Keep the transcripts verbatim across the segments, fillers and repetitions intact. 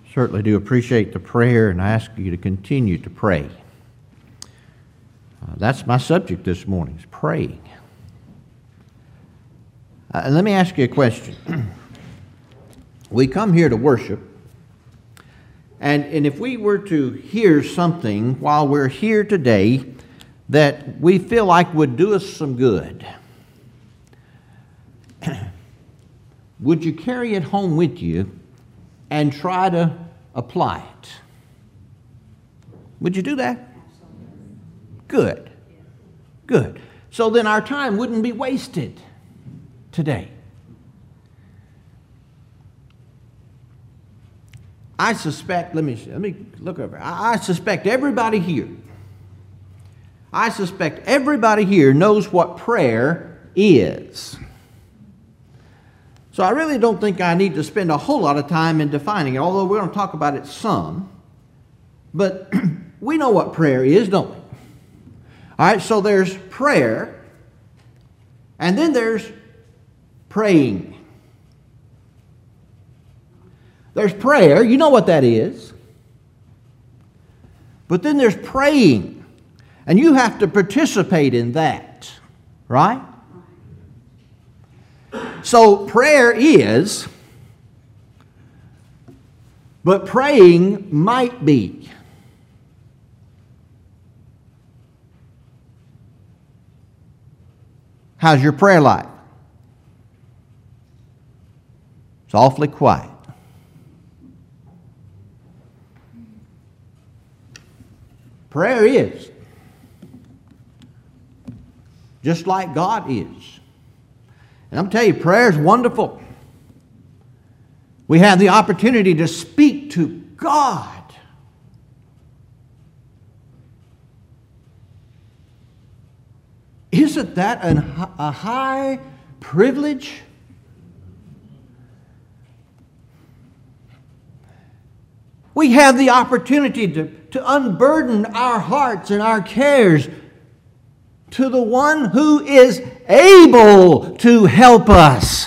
Certainly do appreciate the prayer, and I ask you to continue to pray. Uh, that's my subject this morning, is praying. Uh, and let me ask you a question. We come here to worship, and, and if we were to hear something while we're here today that we feel like would do us some good, would you carry it home with you and try to apply it? Would you do that? Good. Good. So then our time wouldn't be wasted today. I suspect, let me, let me look over. I, I suspect everybody here, I suspect everybody here knows what prayer is. So I really don't think I need to spend a whole lot of time in defining it, although we're going to talk about it some. But we know what prayer is, don't we? All right, so there's prayer, and then there's praying. There's prayer, you know what that is. But then there's praying, and you have to participate in that, right? So prayer is, but praying might be. How's your prayer life? It's awfully quiet. Prayer is, just like God is. And I'm telling you, prayer is wonderful. We have the opportunity to speak to God. Isn't that an, a high privilege? We have the opportunity to, to unburden our hearts and our cares to the one who is able to help us.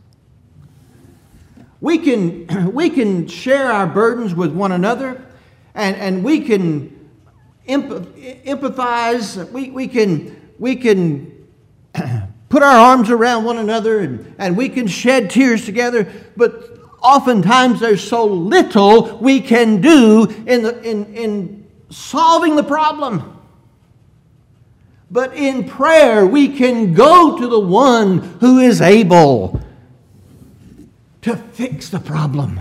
We can, we can share our burdens with one another, and, and we can empathize, we, we can, we can put our arms around one another, and, and we can shed tears together, but oftentimes there's so little we can do in, the, in, in solving the problem. But in prayer, we can go to the one who is able to fix the problem,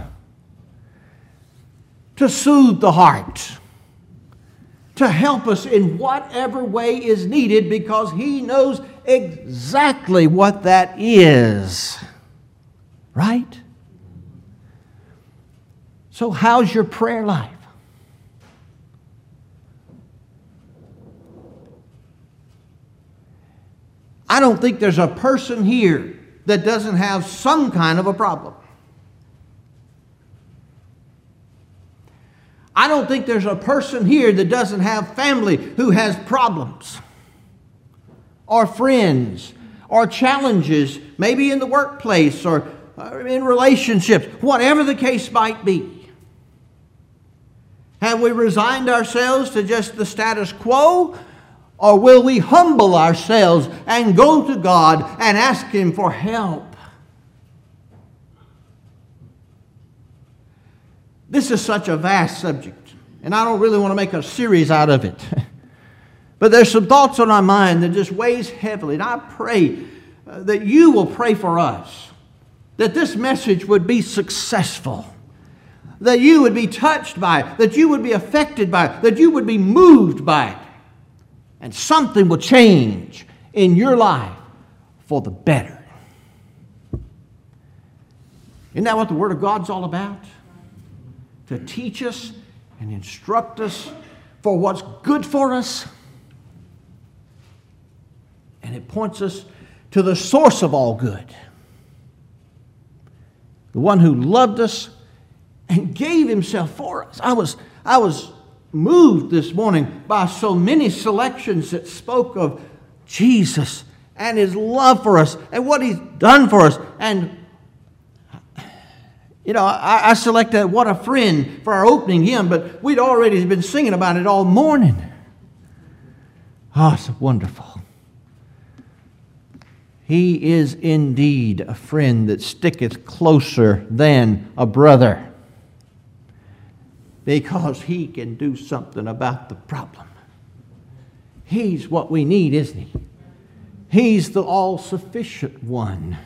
to soothe the heart, to help us in whatever way is needed, because He knows exactly what that is. Right? So how's your prayer life? I don't think there's a person here that doesn't have some kind of a problem. I don't think there's a person here that doesn't have family who has problems, or friends, or challenges, maybe in the workplace or in relationships, whatever the case might be. Have we resigned ourselves to just the status quo? Or will we humble ourselves and go to God and ask Him for help? This is such a vast subject, and I don't really want to make a series out of it. But there's some thoughts on my mind that just weighs heavily, and I pray uh, that you will pray for us, that this message would be successful, that you would be touched by it, that you would be affected by it, that you would be moved by it. And something will change in your life for the better. Isn't that what the Word of God's all about? To teach us and instruct us for what's good for us. And it points us to the source of all good. The one who loved us and gave Himself for us. I was, I was moved this morning by so many selections that spoke of Jesus and His love for us and what He's done for us. And You know, I, I selected What a Friend for our opening hymn, but we'd already been singing about it all morning. Oh, it's wonderful. He is indeed a friend that sticketh closer than a brother, because he can do something about the problem. He's what we need, isn't he? He's the all-sufficient one.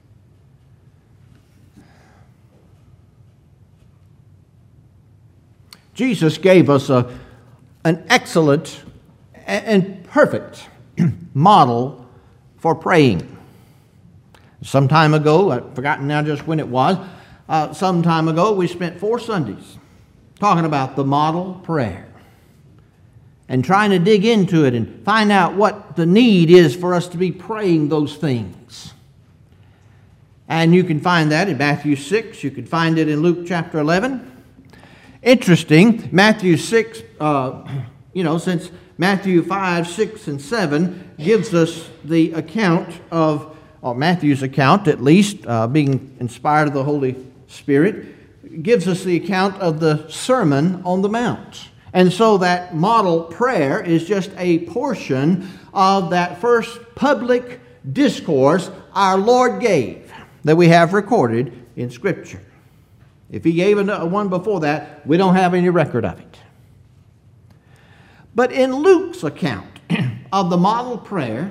Jesus gave us a, an excellent and perfect model for praying. Some time ago, I've forgotten now just when it was, uh, some time ago we spent four Sundays talking about the model prayer and trying to dig into it and find out what the need is for us to be praying those things. And you can find that in Matthew six. You can find it in Luke chapter eleven. Interesting, Matthew six, uh, you know, since Matthew five, six, and seven gives us the account of, or Matthew's account at least, uh, being inspired of the Holy Spirit, gives us the account of the Sermon on the Mount. And so that model prayer is just a portion of that first public discourse our Lord gave that we have recorded in Scripture. If he gave one before that, we don't have any record of it. But in Luke's account of the model prayer,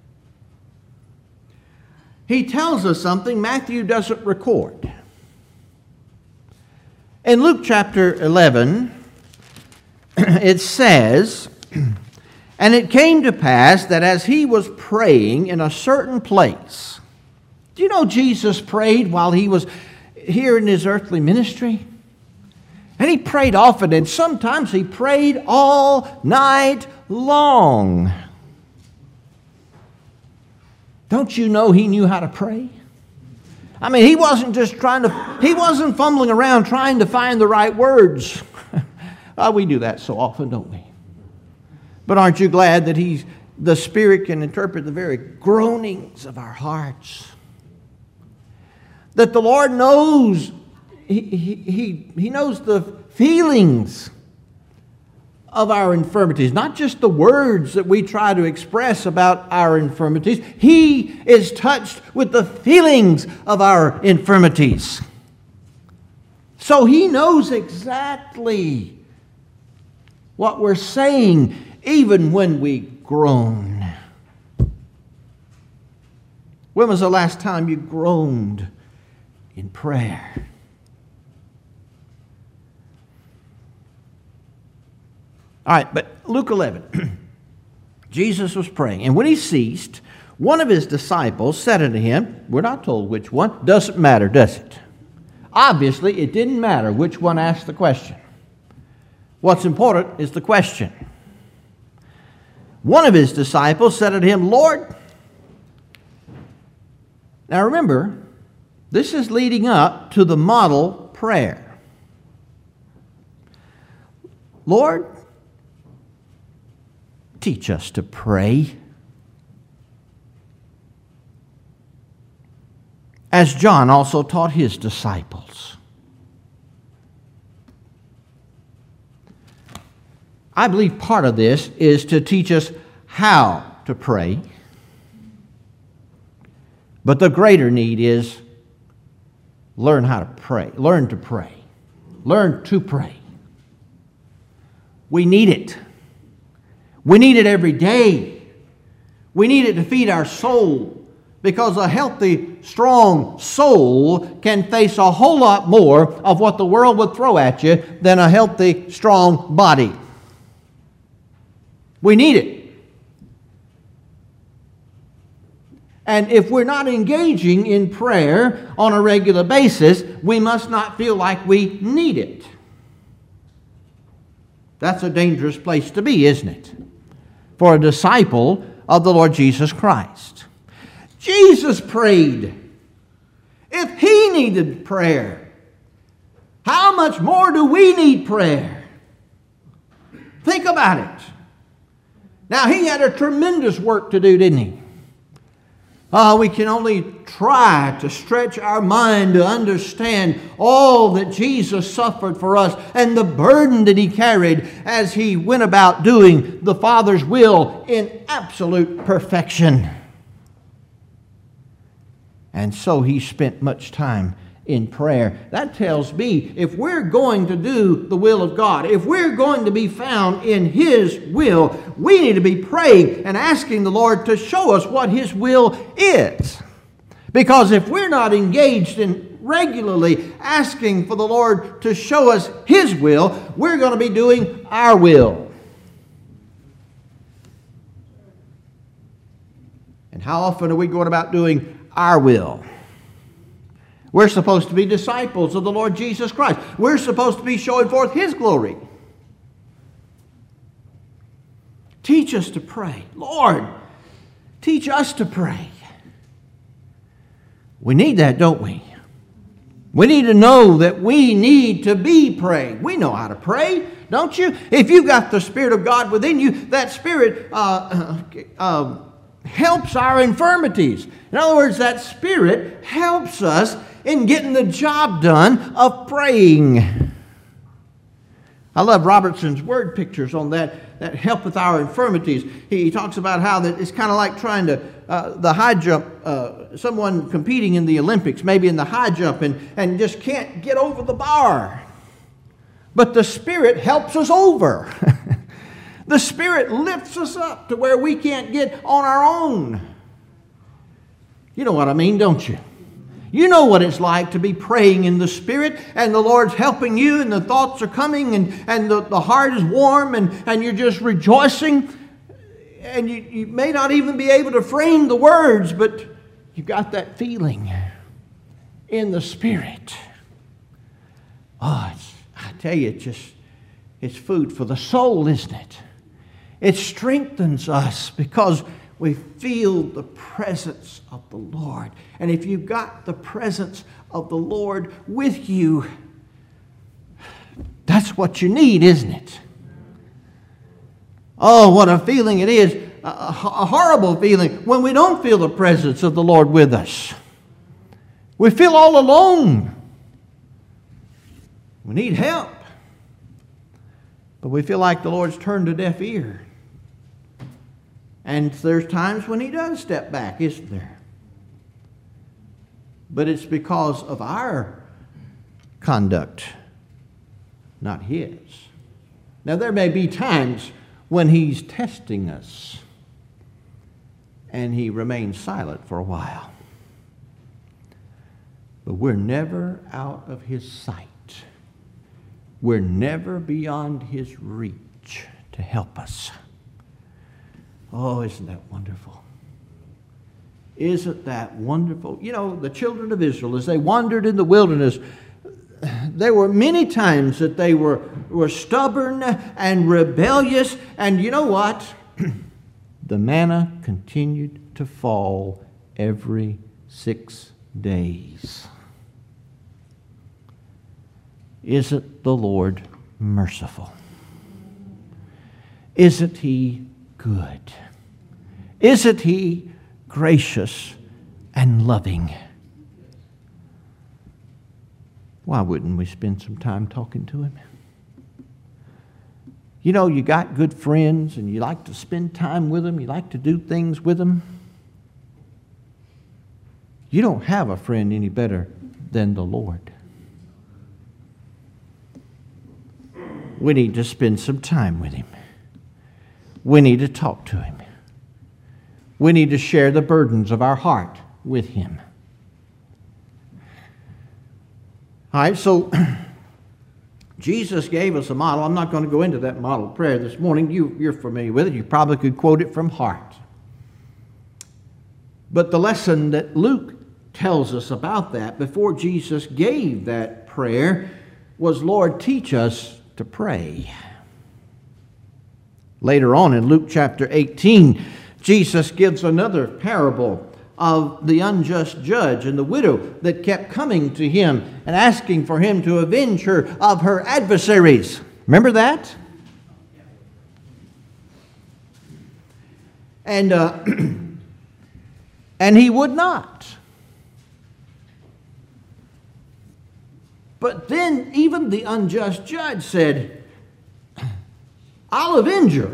he tells us something Matthew doesn't record. In Luke chapter eleven, it says, "And it came to pass that as he was praying in a certain place." Do you know Jesus prayed while he was here in his earthly ministry? And he prayed often, and sometimes he prayed all night long. Don't you know he knew how to pray? I mean, he wasn't just trying to, he wasn't fumbling around trying to find the right words. Oh, we do that so often, don't we? But aren't you glad that he's, the Spirit can interpret the very groanings of our hearts? That the Lord knows, he, he, he, he knows the feelings of our infirmities, not just the words that we try to express about our infirmities. He is touched with the feelings of our infirmities. So he knows exactly what we're saying, even when we groan. When was the last time you groaned in prayer? All right, but Luke eleven, Jesus was praying, and when he ceased, one of his disciples said unto him, we're not told which one, doesn't matter, does it? Obviously, it didn't matter which one asked the question. What's important is the question. One of his disciples said unto him, Lord, now remember, this is leading up to the model prayer. Lord, teach us to pray as John also taught his disciples. I believe part of this is to teach us how to pray, but the greater need is learn how to pray. Learn to pray. Learn to pray. We need it. We need it every day. We need it to feed our soul, because a healthy, strong soul can face a whole lot more of what the world would throw at you than a healthy, strong body. We need it. And if we're not engaging in prayer on a regular basis, we must not feel like we need it. That's a dangerous place to be, isn't it? For a disciple of the Lord Jesus Christ. Jesus prayed. If he needed prayer, how much more do we need prayer? Think about it. Now, he had a tremendous work to do, didn't he? Uh, we can only try to stretch our mind to understand all that Jesus suffered for us and the burden that He carried as He went about doing the Father's will in absolute perfection. And so He spent much time in prayer. That tells me if we're going to do the will of God, if we're going to be found in His will, we need to be praying and asking the Lord to show us what His will is. Because if we're not engaged in regularly asking for the Lord to show us His will, we're going to be doing our will. And how often are we going about doing our will? We're supposed to be disciples of the Lord Jesus Christ. We're supposed to be showing forth His glory. Teach us to pray. Lord, teach us to pray. We need that, don't we? We need to know that we need to be praying. We know how to pray, don't you? If you've got the Spirit of God within you, that Spirit uh, uh, helps our infirmities. In other words, that Spirit helps us in getting the job done of praying. I love Robertson's word pictures on that, that helpeth our infirmities. He, he talks about how that it's kind of like trying to, uh, the high jump, uh, someone competing in the Olympics, maybe in the high jump, and, and just can't get over the bar. But the Spirit helps us over. The Spirit lifts us up to where we can't get on our own. You know what I mean, don't you? You know what it's like to be praying in the Spirit, and the Lord's helping you, and the thoughts are coming, and, and the, the heart is warm, and, and you're just rejoicing. And you, you may not even be able to frame the words, but you got that feeling in the Spirit. Oh, it's, I tell you, it's just, it's food for the soul, isn't it? It strengthens us because we feel the presence of the Lord. And if you've got the presence of the Lord with you, that's what you need, isn't it? Oh, what a feeling it is. A, a horrible feeling when we don't feel the presence of the Lord with us. We feel all alone. We need help. But we feel like the Lord's turned a deaf ear. And there's times when He does step back, isn't there? But it's because of our conduct, not His. Now, there may be times when He's testing us and He remains silent for a while. But we're never out of His sight. We're never beyond His reach to help us. Oh, isn't that wonderful? Isn't that wonderful? You know, the children of Israel, as they wandered in the wilderness, there were many times that they were, were stubborn and rebellious. And you know what? The manna continued to fall every six days. Isn't the Lord merciful? Isn't He good? Isn't He gracious and loving? Why wouldn't we spend some time talking to Him? You know, you got good friends and you like to spend time with them. You like to do things with them. You don't have a friend any better than the Lord. We need to spend some time with Him. We need to talk to Him. We need to share the burdens of our heart with Him. All right, so Jesus gave us a model. I'm not going to go into that model prayer this morning. You, you're familiar with it. You probably could quote it from heart. But the lesson that Luke tells us about that before Jesus gave that prayer was, Lord, teach us to pray. Later on in Luke chapter eighteen, Jesus gives another parable of the unjust judge and the widow that kept coming to Him and asking for Him to avenge her of her adversaries. Remember that? And uh, And he would not. But then even the unjust judge said, I'll avenge her,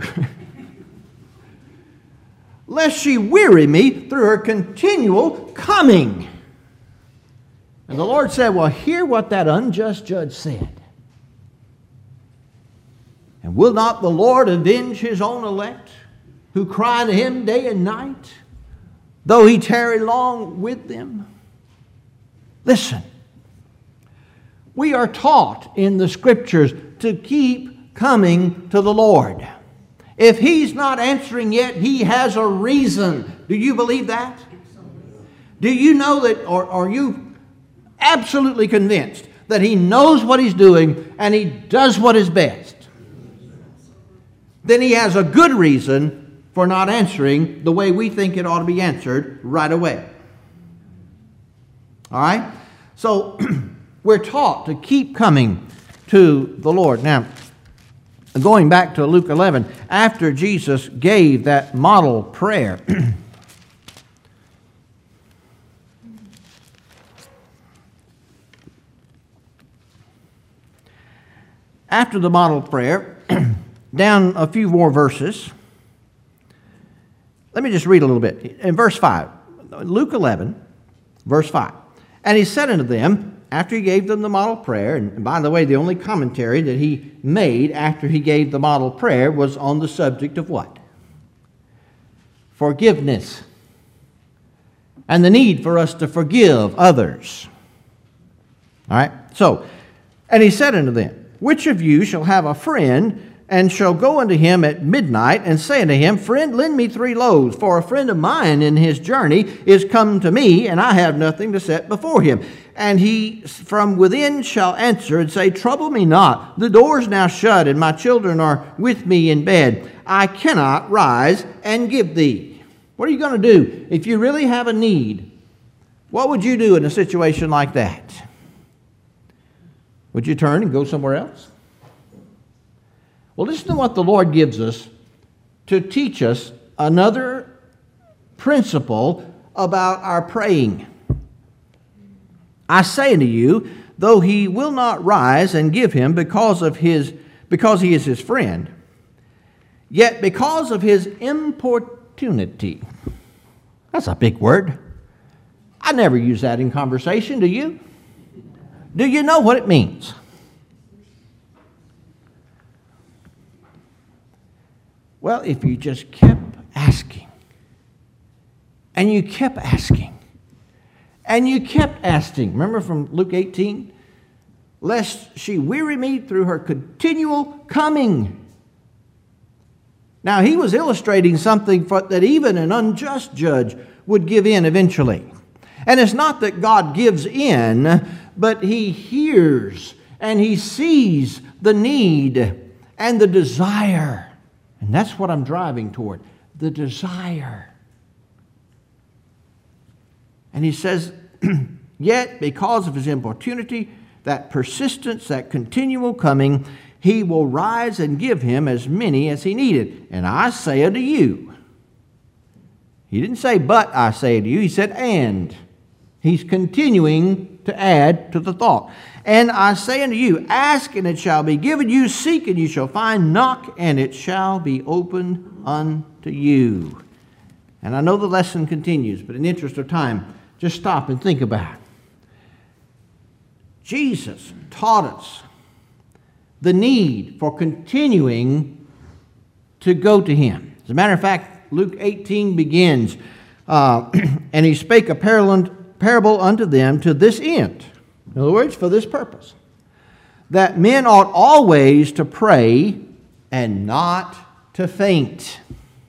lest she weary me through her continual coming. And the Lord said, well, hear what that unjust judge said. And will not the Lord avenge his own elect, who cry to him day and night, though he tarry long with them? Listen, we are taught in the Scriptures to keep coming to the Lord. If he's not answering yet, he has a reason. Do you believe that? Do you know that, or are you absolutely convinced that he knows what he's doing and he does what is best? Then he has a good reason for not answering the way we think it ought to be answered right away. All right? So we're taught to keep coming to the Lord. Now, going back to Luke eleven, after Jesus gave that model prayer, after the model prayer, down a few more verses, let me just read a little bit. In verse five, Luke eleven, verse five. And he said unto them, after he gave them the model prayer, and by the way, the only commentary that he made after he gave the model prayer was on the subject of what? Forgiveness. And the need for us to forgive others. All right? So, and he said unto them, which of you shall have a friend, and shall go unto him at midnight, and say unto him, Friend, lend me three loaves, for a friend of mine in his journey is come to me, and I have nothing to set before him. And he from within shall answer and say, Trouble me not, the door is now shut, and my children are with me in bed. I cannot rise and give thee. What are you going to do? If you really have a need, what would you do in a situation like that? Would you turn and go somewhere else? Well, listen to what the Lord gives us to teach us another principle about our praying. I say unto you, though he will not rise and give him because of his because he is his friend, yet because of his importunity. That's a big word. I never use that in conversation, do you? Do you know what it means? Well, if you just kept asking, and you kept asking, and you kept asking, remember from Luke eighteen? Lest she weary me through her continual coming. Now, he was illustrating something for, that even an unjust judge would give in eventually. And it's not that God gives in, but he hears and he sees the need and the desire. And that's what I'm driving toward, the desire. And he says, yet because of his importunity, that persistence, that continual coming, he will rise and give him as many as he needed. And I say unto you, he didn't say, but I say unto you, he said, and. He's continuing to add to the thought. And I say unto you, ask and it shall be given you, seek and you shall find, knock and it shall be opened unto you. And I know the lesson continues, but in the interest of time, just stop and think about it. Jesus taught us the need for continuing to go to him. As a matter of fact, Luke eighteen begins, uh, and he spake a parable parable unto them to this end. In other words, for this purpose, that men ought always to pray and not to faint.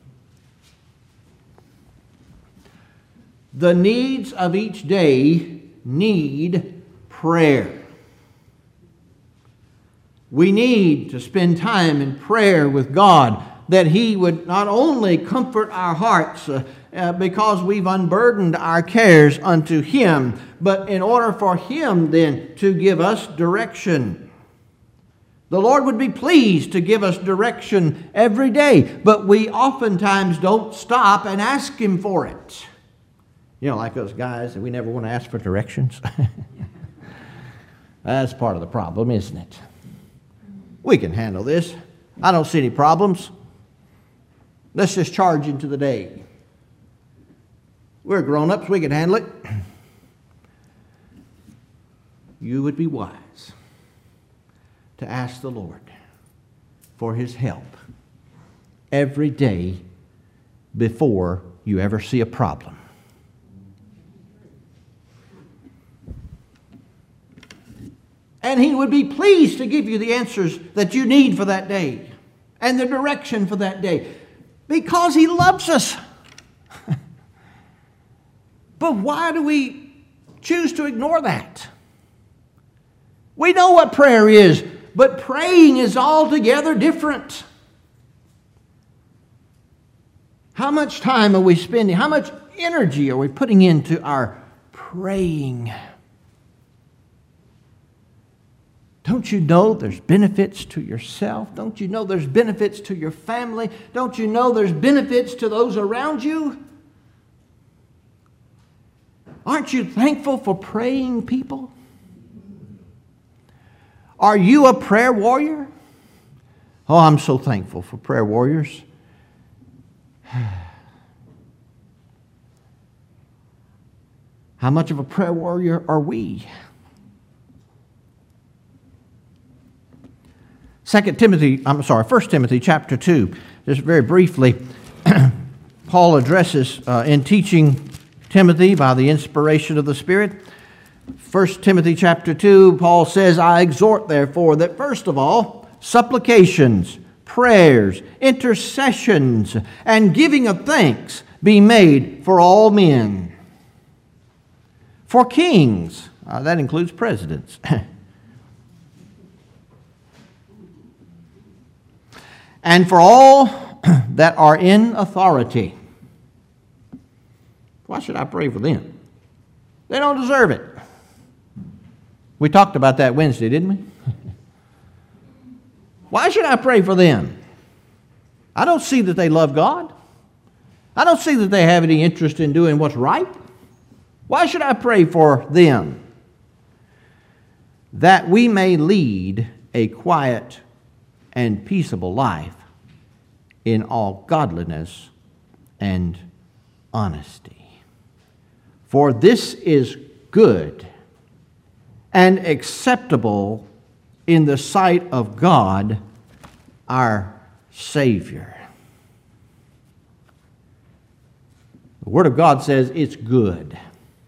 The needs of each day need prayer. We need to spend time in prayer with God, that he would not only comfort our hearts uh, uh, because we've unburdened our cares unto him, but in order for him then to give us direction. The Lord would be pleased to give us direction every day, but we oftentimes don't stop and ask him for it. You know, like those guys that we never want to ask for directions. That's part of the problem, isn't it? We can handle this. I don't see any problems. Let's just charge into the day. We're grown-ups. We can handle it. You would be wise to ask the Lord for His help every day before you ever see a problem. And He would be pleased to give you the answers that you need for that day and the direction for that day because He loves us. But why do we choose to ignore that? We know what prayer is, but praying is altogether different. How much time are we spending? How much energy are we putting into our praying? Don't you know there's benefits to yourself? Don't you know there's benefits to your family? Don't you know there's benefits to those around you? Aren't you thankful for praying people? Are you a prayer warrior? Oh, I'm so thankful for prayer warriors. How much of a prayer warrior are we? Second Timothy, I'm sorry, First Timothy chapter two, just very briefly, Paul addresses uh, in teaching Timothy by the inspiration of the Spirit. First Timothy chapter two, Paul says, I exhort therefore that first of all, supplications, prayers, intercessions, and giving of thanks be made for all men. For kings, uh, that includes presidents, and for all that are in authority. Why should I pray for them? They don't deserve it. We talked about that Wednesday, didn't we? Why should I pray for them? I don't see that they love God. I don't see that they have any interest in doing what's right. Why should I pray for them? That we may lead a quiet and peaceable life in all godliness and honesty. For this is good and acceptable in the sight of God, our Savior. The Word of God says it's good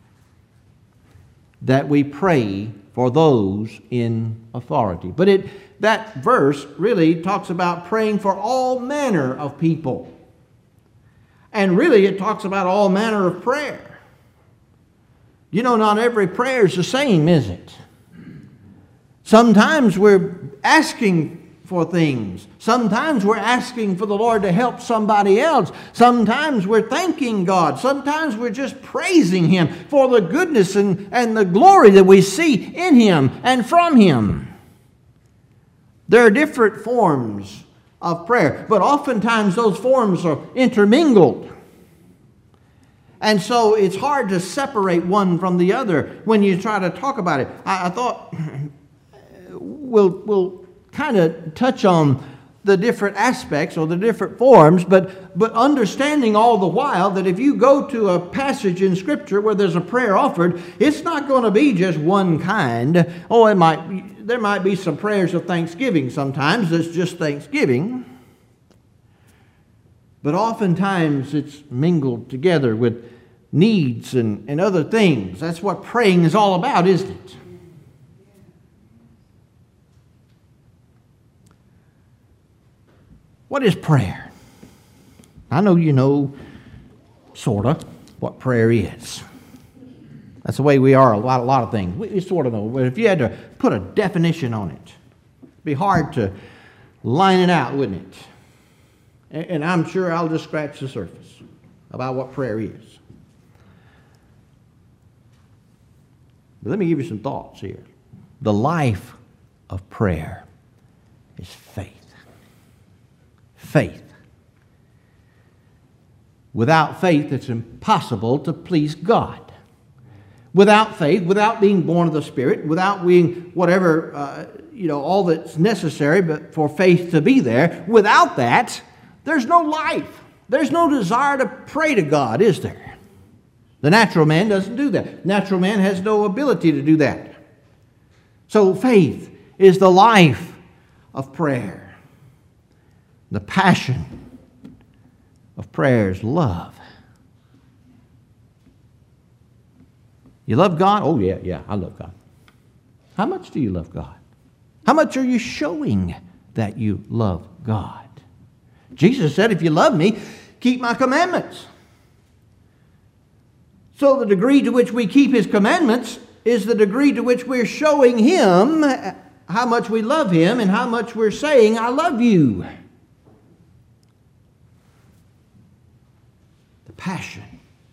that we pray for those in authority. But it that verse really talks about praying for all manner of people. And really it talks about all manner of prayer. You know, not every prayer is the same, is it? Sometimes we're asking for things. Sometimes we're asking for the Lord to help somebody else. Sometimes we're thanking God. Sometimes we're just praising Him for the goodness and, and the glory that we see in Him and from Him. There are different forms of prayer, but oftentimes those forms are intermingled. And so it's hard to separate one from the other when you try to talk about it. I, I thought we'll, we'll kind of touch on the different aspects or the different forms, but, but understanding all the while that if you go to a passage in Scripture where there's a prayer offered, it's not going to be just one kind. Oh, it might there might be some prayers of thanksgiving sometimes. It's just thanksgiving. But oftentimes it's mingled together with needs and, and other things. That's what praying is all about, isn't it? What is prayer? I know you know, sort of, what prayer is. That's the way we are a lot, a lot of things. We, we sort of know. But if you had to put a definition on it, it'd be hard to line it out, wouldn't it? And, and I'm sure I'll just scratch the surface about what prayer is. But let me give you some thoughts here. The life of prayer is faith. Faith. Without faith, it's impossible to please God. Without faith, without being born of the Spirit, without being whatever, uh, you know, all that's necessary but for faith to be there, without that, there's no life. There's no desire to pray to God, is there? The natural man doesn't do that. Natural man has no ability to do that. So faith is the life of prayer. The passion of prayer is love. You love God? Oh, yeah, yeah, I love God. How much do you love God? How much are you showing that you love God? Jesus said, if you love me, keep my commandments. So the degree to which we keep His commandments is the degree to which we're showing Him how much we love Him and how much we're saying, I love you. The passion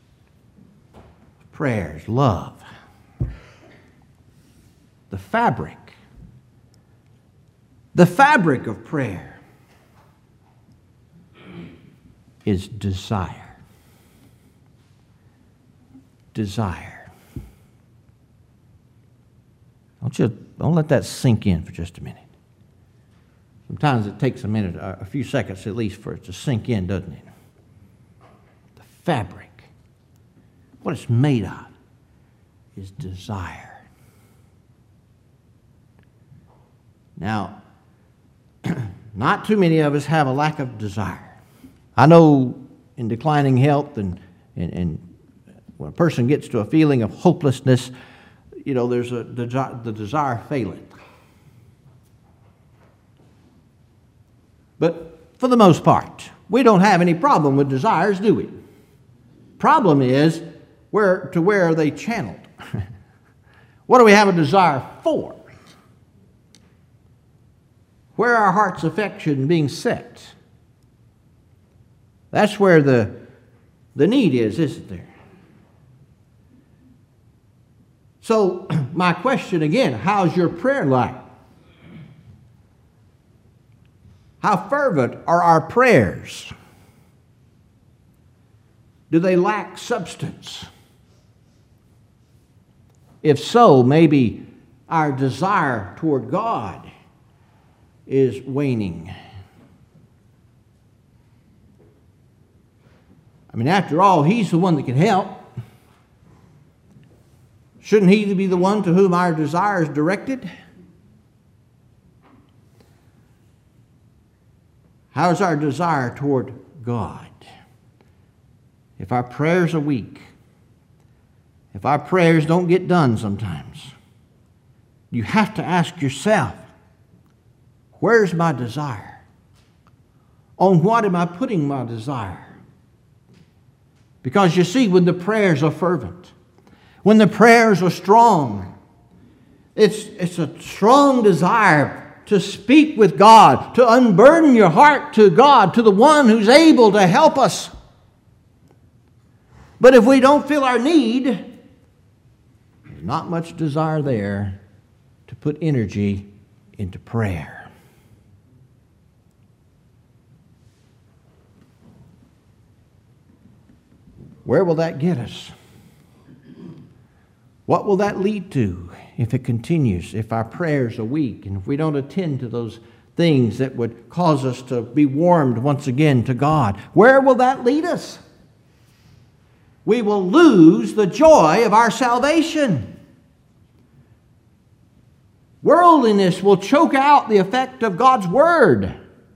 of prayer is love. The fabric. The fabric of prayer is desire. Desire. Don't you don't let that sink in for just a minute. Sometimes it takes a minute, a few seconds at least, for it to sink in, doesn't it? The fabric, what it's made of, is desire. Now, not too many of us have a lack of desire. I know in declining health and, and, and when a person gets to a feeling of hopelessness, you know, there's a the, the desire faileth. But for the most part, we don't have any problem with desires, do we? Problem is, where to where are they channeled? What do we have a desire for? Where are our heart's affection being set? That's where the, the need is, isn't there? So, my question again, how's your prayer life? How fervent are our prayers? Do they lack substance? If so, maybe our desire toward God is waning. I mean, after all, He's the one that can help. Shouldn't He be the one to whom our desire is directed? How's our desire toward God? If our prayers are weak, if our prayers don't get done sometimes, you have to ask yourself, where's my desire? On what am I putting my desire? Because you see, when the prayers are fervent, when the prayers are strong, it's, it's a strong desire to speak with God, to unburden your heart to God, to the one who's able to help us. But if we don't feel our need, there's not much desire there to put energy into prayer. Where will that get us? What will that lead to if it continues, if our prayers are weak, and if we don't attend to those things that would cause us to be warmed once again to God? Where will that lead us? We will lose the joy of our salvation. Worldliness will choke out the effect of God's Word.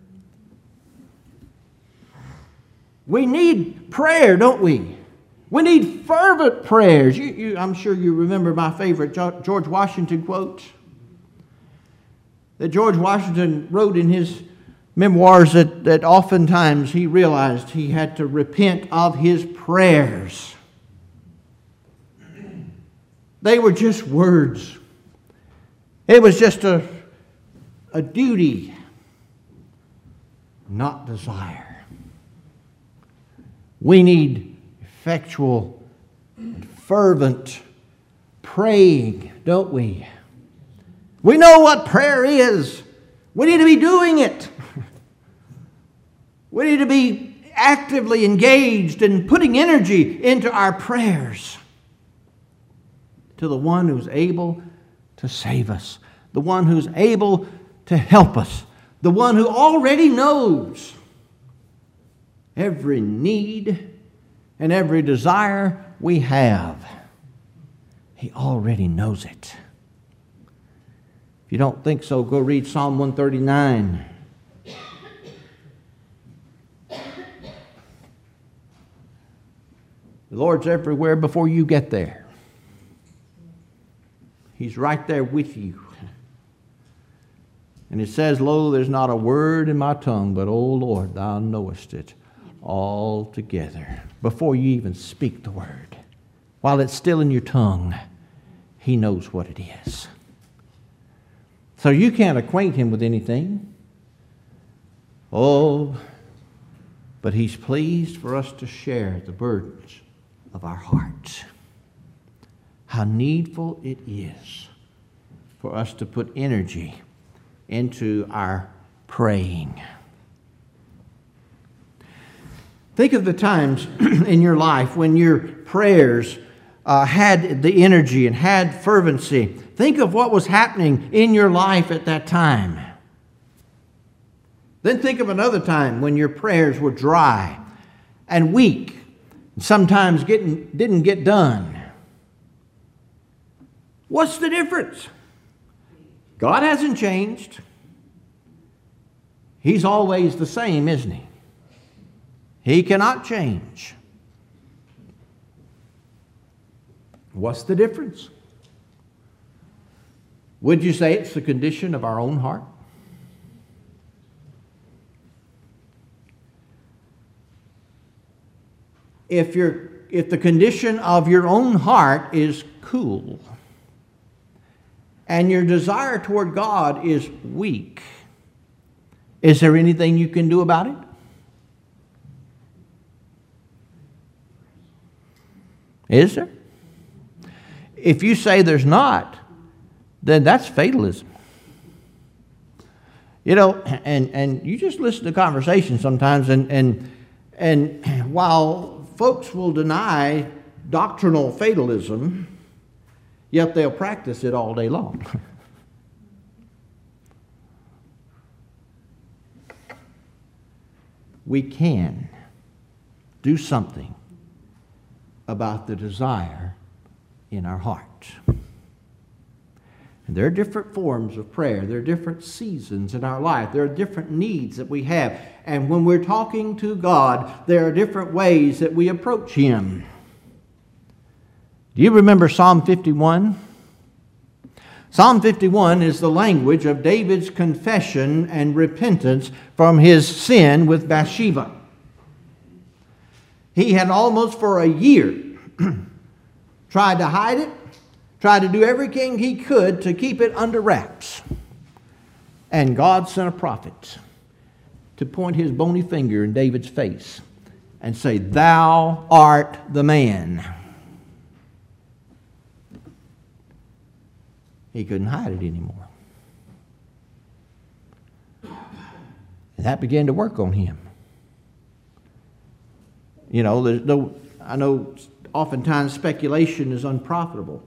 We need prayer, don't we? We need fervent prayers. You, you, I'm sure you remember my favorite George Washington quote that George Washington wrote in his memoirs, that, that oftentimes he realized he had to repent of his prayers. They were just words. It was just a, a duty, not desire. We need effectual and fervent praying, don't we? We know what prayer is. We need to be doing it. We need to be actively engaged in putting energy into our prayers to the one who's able to save us, the one who's able to help us, the one who already knows every need and every desire we have. He already knows it. If you don't think so, go read Psalm one thirty-nine. The Lord's everywhere before you get there. He's right there with you. And it says, lo, there's not a word in my tongue, but, O Lord, thou knowest it altogether. Before you even speak the word, while it's still in your tongue, He knows what it is. So you can't acquaint Him with anything. Oh, but He's pleased for us to share the burdens of our hearts. How needful it is for us to put energy into our praying. Think of the times in your life when your prayers uh, had the energy and had fervency. Think of what was happening in your life at that time. Then think of another time when your prayers were dry and weak, and sometimes getting, didn't get done. What's the difference? God hasn't changed. He's always the same, isn't He? He cannot change. What's the difference? Would you say it's the condition of our own heart? If you're, if the condition of your own heart is cool, and your desire toward God is weak, is there anything you can do about it? Is there? If you say there's not, then that's fatalism. You know, and, and you just listen to conversations sometimes, and, and, and while folks will deny doctrinal fatalism, yet they'll practice it all day long. We can do something about the desire in our heart. And there are different forms of prayer. There are different seasons in our life. There are different needs that we have. And when we're talking to God, there are different ways that we approach Him. Do you remember Psalm fifty-one? Psalm fifty-one is the language of David's confession and repentance from his sin with Bathsheba. He had almost for a year tried to hide it, tried to do everything he could to keep it under wraps. And God sent a prophet to point his bony finger in David's face and say, "Thou art the man." He couldn't hide it anymore. And that began to work on him. You know, there's no, I know oftentimes speculation is unprofitable.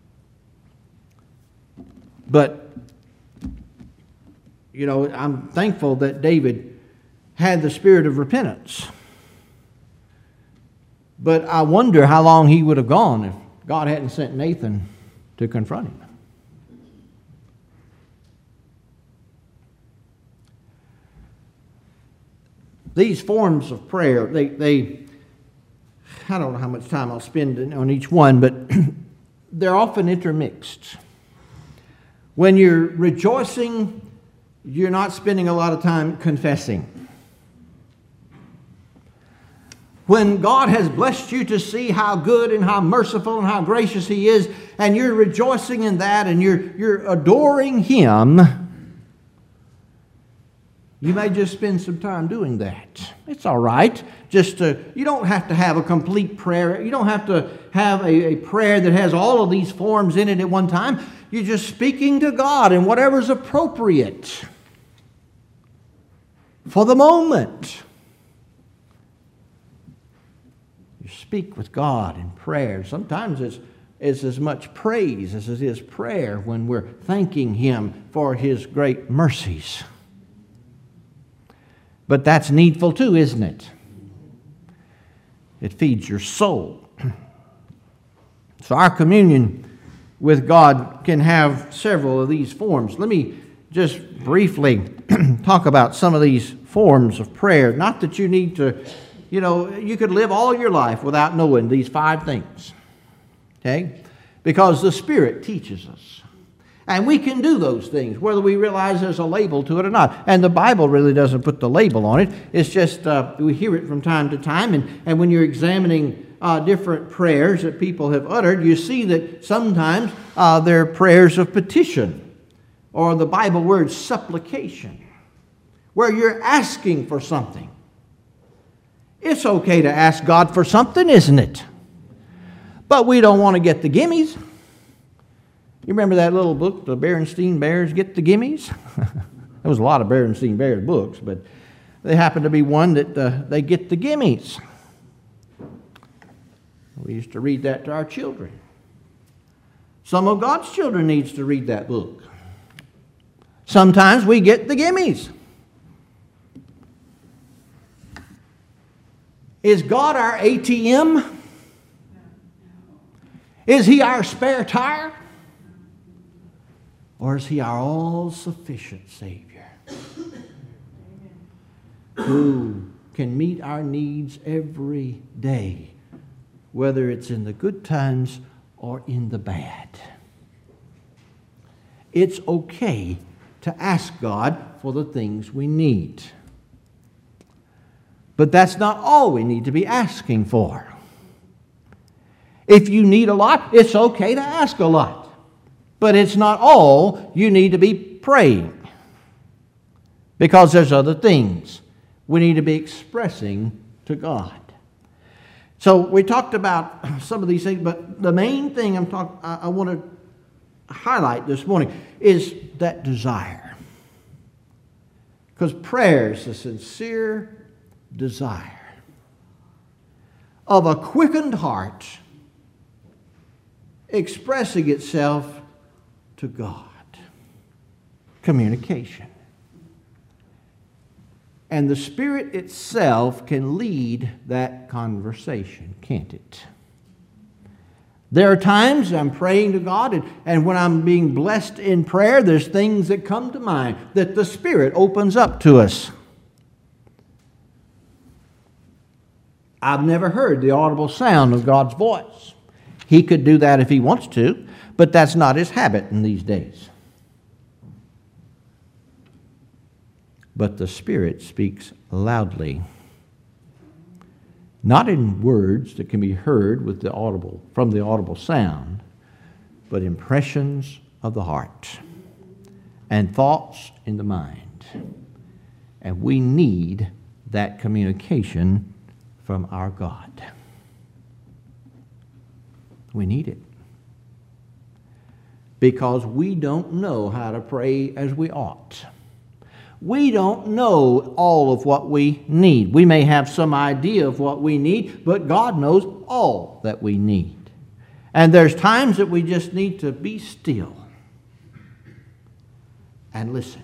But, you know, I'm thankful that David had the spirit of repentance. But I wonder how long he would have gone if God hadn't sent Nathan to confront him. These forms of prayer, they, they, I don't know how much time I'll spend on each one, but they're often intermixed. When you're rejoicing, you're not spending a lot of time confessing. When God has blessed you to see how good and how merciful and how gracious He is, and you're rejoicing in that and you're, you're adoring Him, you may just spend some time doing that. It's all right. Just to, you don't have to have a complete prayer. You don't have to have a, a prayer that has all of these forms in it at one time. You're just speaking to God in whatever's appropriate for the moment. speak with God in prayer. Sometimes it's, it's as much praise as it is prayer when we're thanking Him for His great mercies. But that's needful too, isn't it? It feeds your soul. So our communion with God can have several of these forms. Let me just briefly talk about some of these forms of prayer. Not that you need to, you know, you could live all your life without knowing these five things. Okay? Because the Spirit teaches us. And we can do those things, whether we realize there's a label to it or not. And the Bible really doesn't put the label on it. It's just uh, we hear it from time to time. And, and when you're examining uh, different prayers that people have uttered, you see that sometimes uh, they're prayers of petition, or the Bible word supplication, where you're asking for something. It's okay to ask God for something, isn't it? But we don't want to get the gimmies. You remember that little book, the Berenstein Bears Get the Gimmies? There was a lot of Berenstein Bears books, but they happened to be one that uh, they get the gimmies. We used to read that to our children. Some of God's children needs to read that book. Sometimes we get the gimmies. Is God our A T M? Is He our spare tire? Or is He our all-sufficient Savior who can meet our needs every day, whether it's in the good times or in the bad? It's okay to ask God for the things we need. But that's not all we need to be asking for. If you need a lot, it's okay to ask a lot. But it's not all you need to be praying, because there's other things we need to be expressing to God. So we talked about some of these things, but the main thing I'm talk, I, I want to highlight this morning is that desire. Because prayer is a sincere desire of a quickened heart expressing itself to God. Communication. And the Spirit itself can lead that conversation, can't it? There are times I'm praying to God, and, and when I'm being blessed in prayer, there's things that come to mind that the Spirit opens up to us. I've never heard the audible sound of God's voice. He could do that if He wants to, but that's not His habit in these days. But the Spirit speaks loudly, not in words that can be heard with the audible, from the audible sound, but impressions of the heart and thoughts in the mind. And we need that communication from our God. We need it. Because we don't know how to pray as we ought. We don't know all of what we need. We may have some idea of what we need, but God knows all that we need. And there's times that we just need to be still and listen.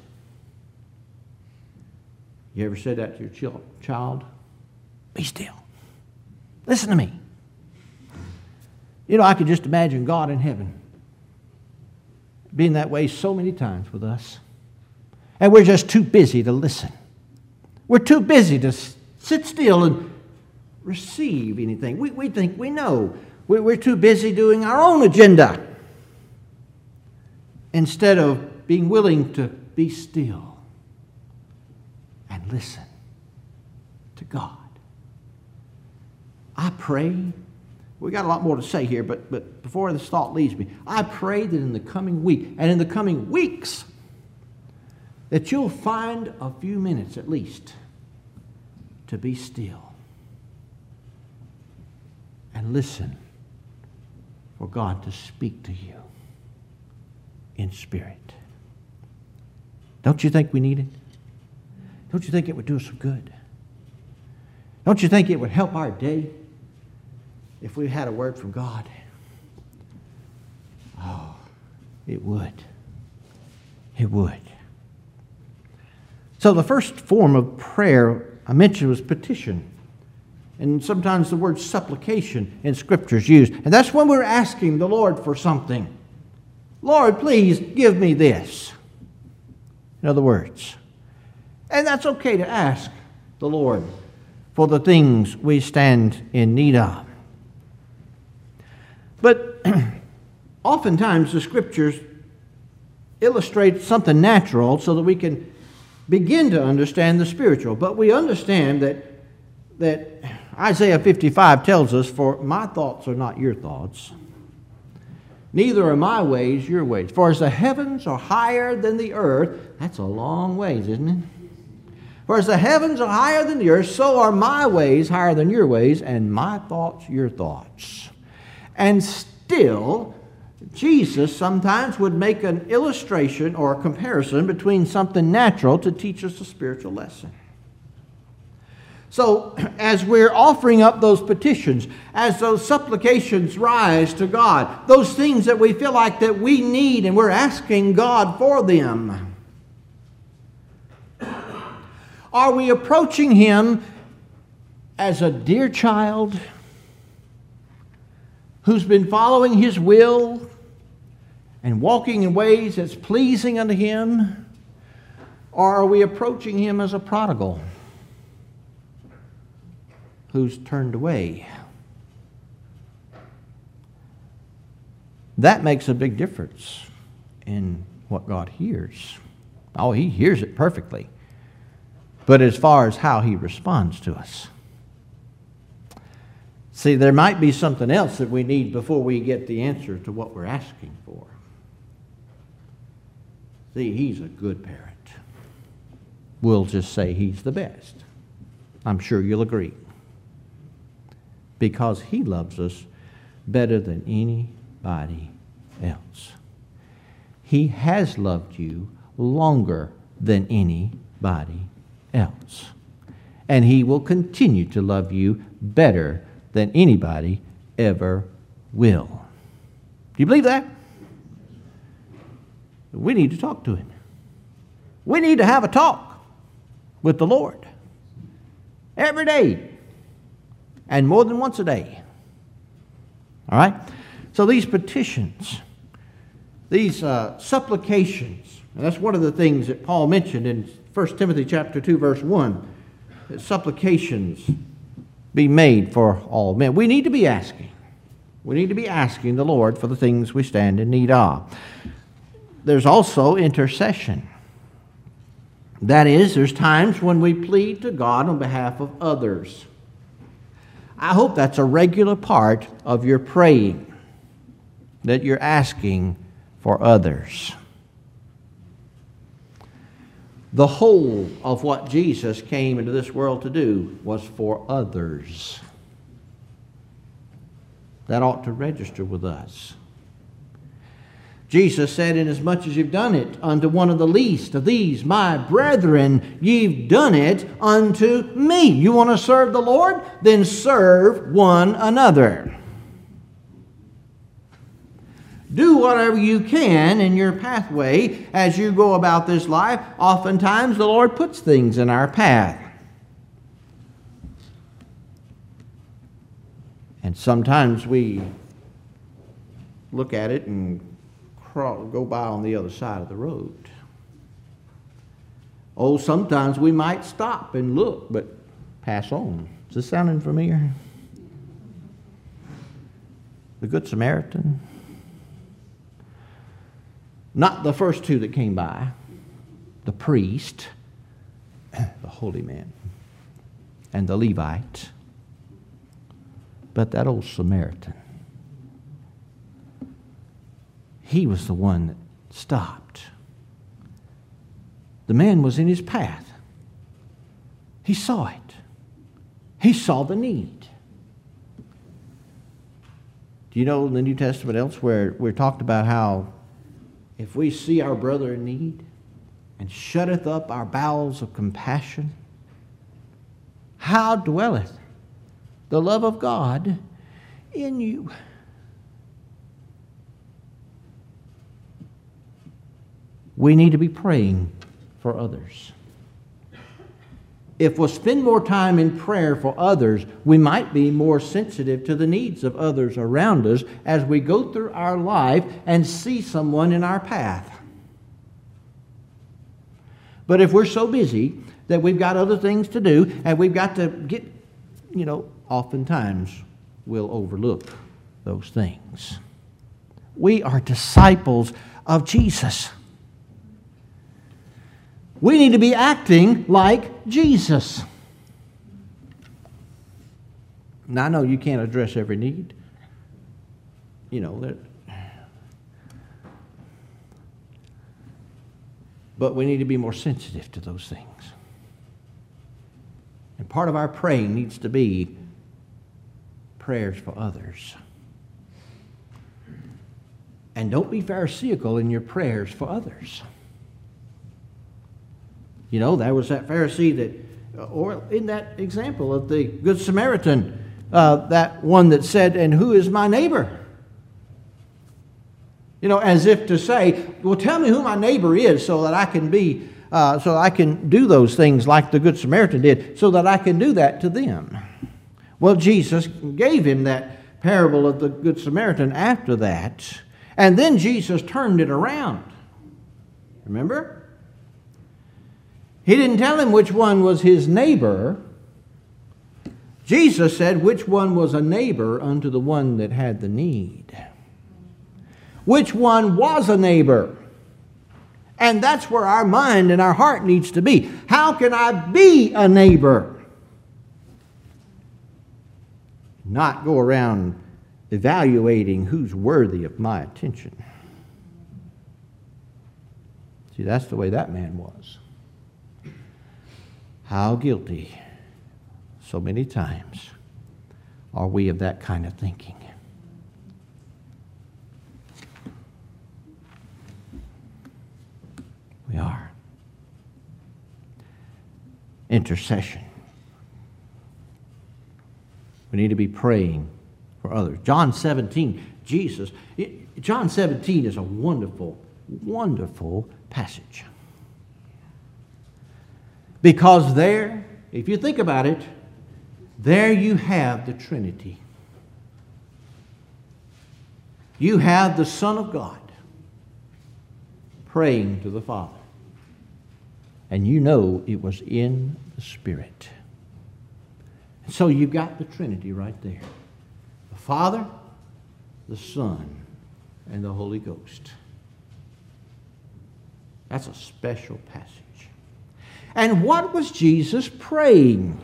You ever said that to your child? Be still. Listen to me. You know, I could just imagine God in heaven being that way so many times with us. And we're just too busy to listen. We're too busy to sit still and receive anything. We, we think we know. We, we're too busy doing our own agenda instead of being willing to be still and listen to God. I pray. We got a lot more to say here, but, but before this thought leaves me, I pray that in the coming week and in the coming weeks that you'll find a few minutes at least to be still and listen for God to speak to you in spirit. Don't you think we need it? Don't you think it would do us some good? Don't you think it would help our day? if we had a word from God? Oh, it would. It would. So the first form of prayer I mentioned was petition. And sometimes the word supplication in Scripture is used. And that's when we're asking the Lord for something. Lord, please give me this. In other words. And that's okay to ask the Lord for the things we stand in need of. But oftentimes the Scriptures illustrate something natural so that we can begin to understand the spiritual. But we understand that, that Isaiah fifty-five tells us, for my thoughts are not your thoughts, neither are my ways your ways. For as the heavens are higher than the earth, that's a long ways, isn't it? For as the heavens are higher than the earth, so are my ways higher than your ways, and my thoughts your thoughts. And still, Jesus sometimes would make an illustration or a comparison between something natural to teach us a spiritual lesson. So, as we're offering up those petitions, as those supplications rise to God, those things that we feel like that we need and we're asking God for them, are we approaching Him as a dear child who's been following His will and walking in ways that's pleasing unto Him? Or are we approaching Him as a prodigal who's turned away? That makes a big difference in what God hears. Oh, He hears it perfectly. But as far as how He responds to us. See, there might be something else that we need before we get the answer to what we're asking for. See, He's a good parent. We'll just say He's the best. I'm sure you'll agree. Because He loves us better than anybody else. He has loved you longer than anybody else. And He will continue to love you better than anybody ever will. Do you believe that? We need to talk to Him. We need to have a talk with the Lord every day and more than once a day. All right? So these petitions, these uh, supplications, and that's one of the things that Paul mentioned in First Timothy chapter two, verse one, that supplications be made for all men. We need to be asking. We need to be asking the Lord for the things we stand in need of. There's also intercession. That is, there's times when we plead to God on behalf of others. I hope that's a regular part of your praying, that you're asking for others. The whole of what Jesus came into this world to do was for others. That ought to register with us. Jesus said, inasmuch as you've done it unto one of the least of these, my brethren, you've done it unto me. You want to serve the Lord? Then serve one another. Do whatever you can in your pathway as you go about this life. Oftentimes the Lord puts things in our path. And sometimes we look at it and crawl, go by on the other side of the road. Oh, sometimes we might stop and look, but pass on. Is this sounding familiar? The Good Samaritan. Not the first two that came by. The priest, the holy man, and the Levite. But that old Samaritan. He was the one that stopped. The man was in his path. He saw it. He saw the need. Do you know in the New Testament elsewhere we're talked about how if we see our brother in need and shutteth up our bowels of compassion, how dwelleth the love of God in you. We need to be praying for others. If we'll spend more time in prayer for others, we might be more sensitive to the needs of others around us as we go through our life and see someone in our path. But if we're so busy that we've got other things to do and we've got to get, you know, oftentimes we'll overlook those things. We are disciples of Jesus. We need to be acting like Jesus. Now, I know you can't address every need. You know that. But we need to be more sensitive to those things. And part of our praying needs to be prayers for others. And don't be pharisaical in your prayers for others. You know, there was that Pharisee that, or in that example of the Good Samaritan, uh, that one that said, "And who is my neighbor?" You know, as if to say, well, tell me who my neighbor is so that I can be, uh, so I can do those things like the Good Samaritan did, so that I can do that to them. Well, Jesus gave him that parable of the Good Samaritan after that, and then Jesus turned it around. Remember? He didn't tell him which one was his neighbor. Jesus said which one was a neighbor unto the one that had the need. Which one was a neighbor? And that's where our mind and our heart needs to be. How can I be a neighbor? Not go around evaluating who's worthy of my attention. See, that's the way that man was. How guilty, so many times, are we of that kind of thinking? We are. Intercession. We need to be praying for others. John seventeen, Jesus, John seventeen is a wonderful, wonderful passage. Because there, if you think about it, there you have the Trinity. You have the Son of God praying to the Father. And you know it was in the Spirit. So you've got the Trinity right there. The Father, the Son, and the Holy Ghost. That's a special passage. And what was Jesus praying?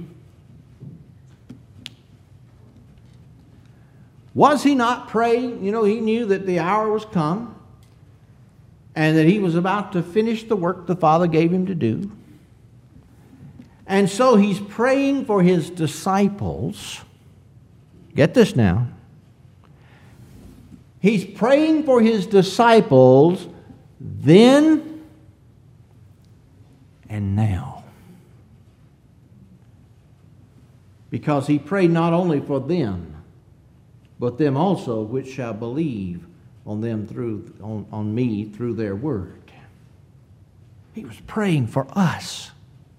Was he not praying? You know, he knew that the hour was come and that he was about to finish the work the Father gave him to do. And so he's praying for his disciples. Get this now. He's praying for his disciples then and now. Because he prayed not only for them, but them also which shall believe on them through on, on me through their word. He was praying for us.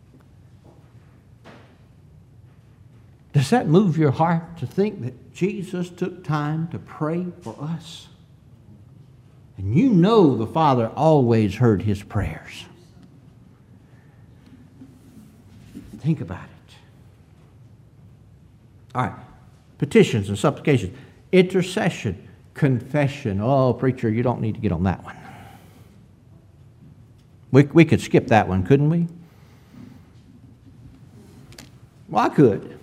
Does that move your heart to think that Jesus took time to pray for us? And you know the Father always heard his prayers. Think about it. All right. Petitions and supplications. Intercession. Confession. Oh, preacher, you don't need to get on that one. We, we could skip that one, couldn't we? Well, I could.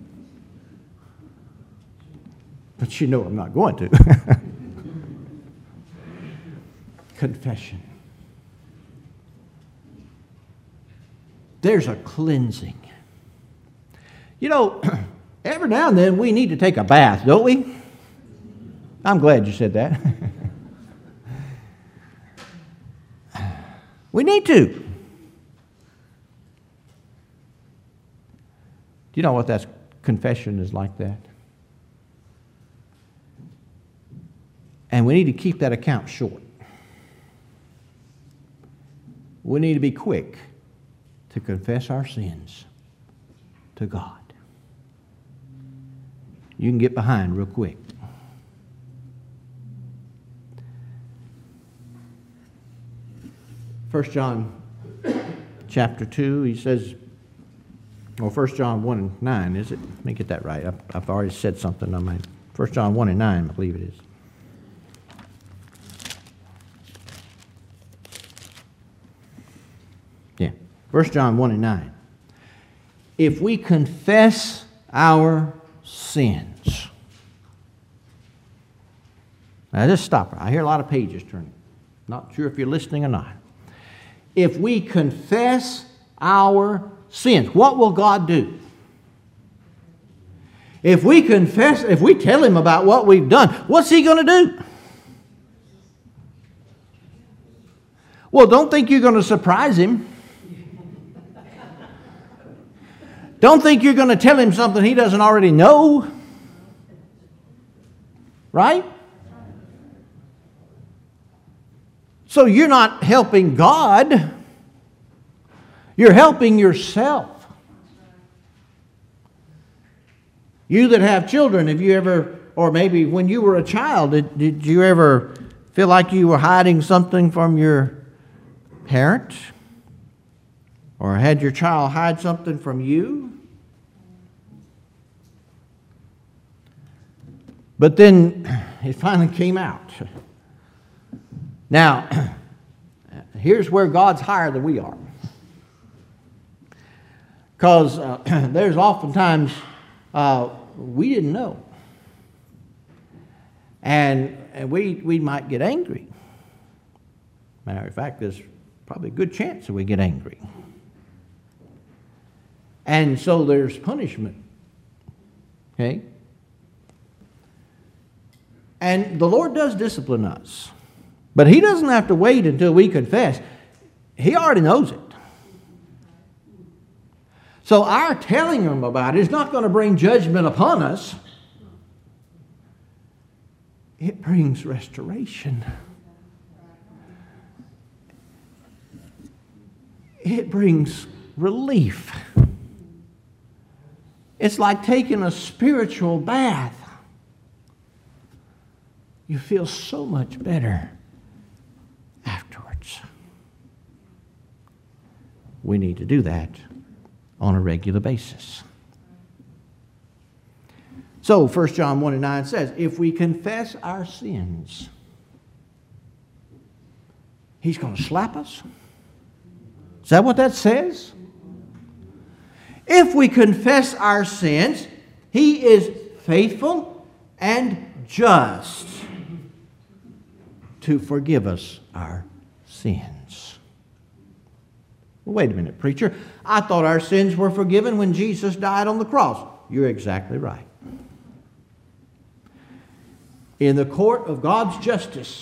But you know I'm not going to. Confession. There's a cleansing. You know, every now and then we need to take a bath, don't we? I'm glad you said that. We need to. Do you know what that confession is like that? And we need to keep that account short. We need to be quick to confess our sins to God. You can get behind real quick. First John chapter two, he says, or First John one and nine, is it? Let me get that right. I've, I've already said something on my First John one and nine, I believe it is. Yeah, First John one and nine. If we confess our sins. Now just stop. I hear a lot of pages turning. Not sure if you're listening or not. If we confess our sins, what will God do? If we confess, if we tell Him about what we've done, what's He going to do? Well, don't think you're going to surprise Him. Don't think you're going to tell Him something He doesn't already know. Right? So you're not helping God. You're helping yourself. You that have children, have you ever, or maybe when you were a child, did, did you ever feel like you were hiding something from your parent? Or had your child hide something from you? But then it finally came out. Now, here's where God's higher than we are. Because uh, there's oftentimes uh, we didn't know. And, and we, we might get angry. Matter of fact, there's probably a good chance that we get angry. And so there's punishment. Okay? And the Lord does discipline us. But He doesn't have to wait until we confess. He already knows it. So our telling Him about it is not going to bring judgment upon us. It brings restoration. It brings relief. It's like taking a spiritual bath. You feel so much better afterwards. We need to do that on a regular basis. So First John one and nine says, if we confess our sins, He's going to slap us? Is that what that says? If we confess our sins, He is faithful and just to forgive us our sins. Well, wait a minute, preacher. I thought our sins were forgiven when Jesus died on the cross. You're exactly right. In the court of God's justice,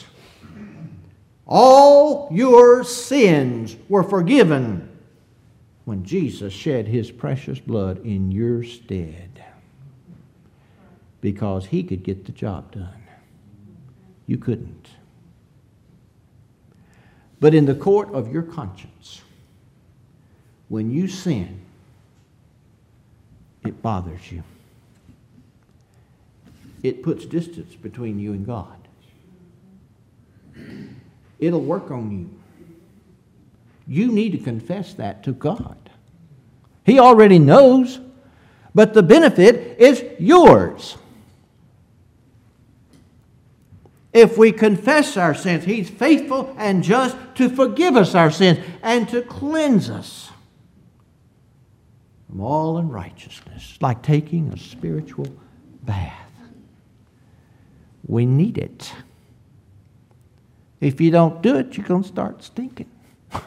all your sins were forgiven when Jesus shed His precious blood in your stead, because He could get the job done. You couldn't. But in the court of your conscience, when you sin, it bothers you. It puts distance between you and God. It'll work on you. You need to confess that to God. He already knows, but the benefit is yours. If we confess our sins, He's faithful and just to forgive us our sins and to cleanse us from all unrighteousness. It's like taking a spiritual bath. We need it. If you don't do it, you're going to start stinking. All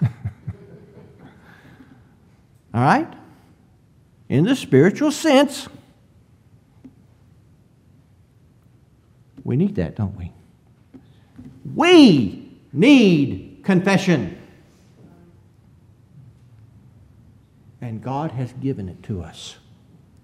right? In the spiritual sense, we need that, don't we? We need confession. And God has given it to us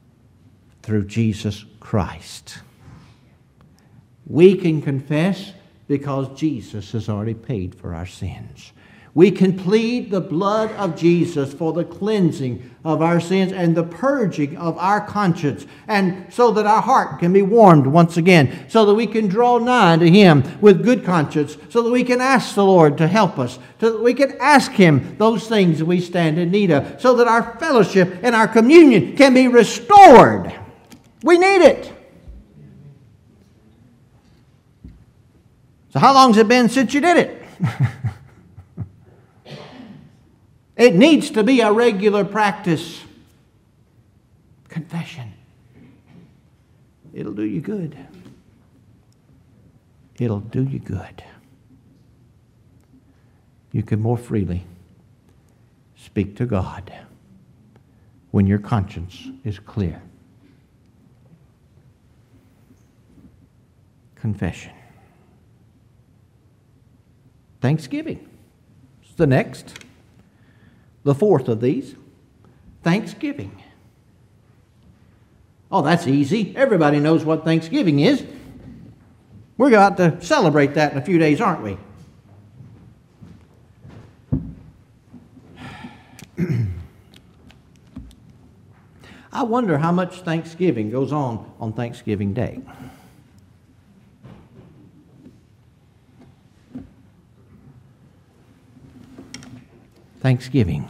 through Jesus Christ. We can confess because Jesus has already paid for our sins. We can plead the blood of Jesus for the cleansing of our sins and the purging of our conscience, and so that our heart can be warmed once again, so that we can draw nigh to Him with good conscience, so that we can ask the Lord to help us, so that we can ask Him those things that we stand in need of, so that our fellowship and our communion can be restored. We need it. So how long has it been since you did it? It needs to be a regular practice. Confession. It'll do you good. It'll do you good. You can more freely speak to God when your conscience is clear. Confession. Thanksgiving. It's the next. The fourth of these, Thanksgiving. Oh, that's easy. Everybody knows what Thanksgiving is. We're about to celebrate that in a few days, aren't we? I wonder how much Thanksgiving goes on on Thanksgiving Day. Thanksgiving.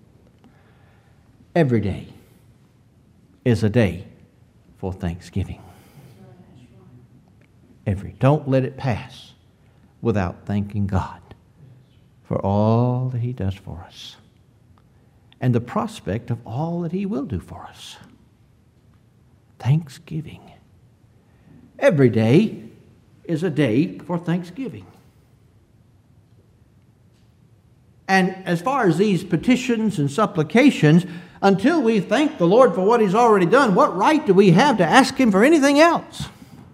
Every day is a day for Thanksgiving. Every. Don't let it pass without thanking God for all that He does for us and the prospect of all that He will do for us. Thanksgiving. Every day is a day for Thanksgiving. And as far as these petitions and supplications, until we thank the Lord for what He's already done, what right do we have to ask Him for anything else?